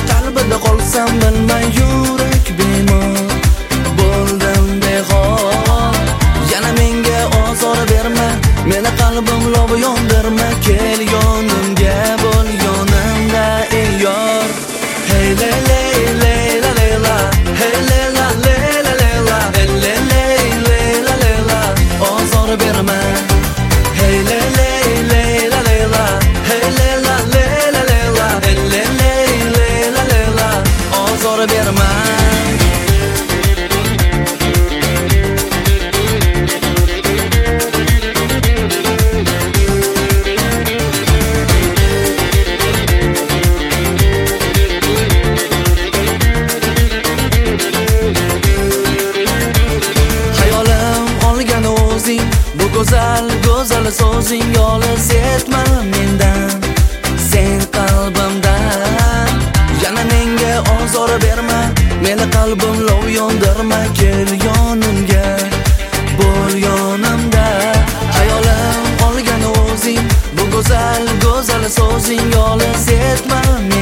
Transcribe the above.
qalbida qolsam bilmay yurak bemor bo'ldim behol. Yana menga ozor berma, meni qalbim lov yondirma, kel yonimga bo'l yonimda ey yor. Hey le le le la le la, hey le la le la le la, hey le le le la le la, ozor berma. Hey le le le la le la, hey le la le la le la, hey le le le la le la, ozor berma. Bu go'zal go'zal so'zing olis etma mendan, sen qalbimdan. Yana menga ozor berma, meni qalbim lov yondirma, kel yonimga bo'l yonimda. Hayolim olgan o'zing, bu go'zal go'zal so'zing olis etma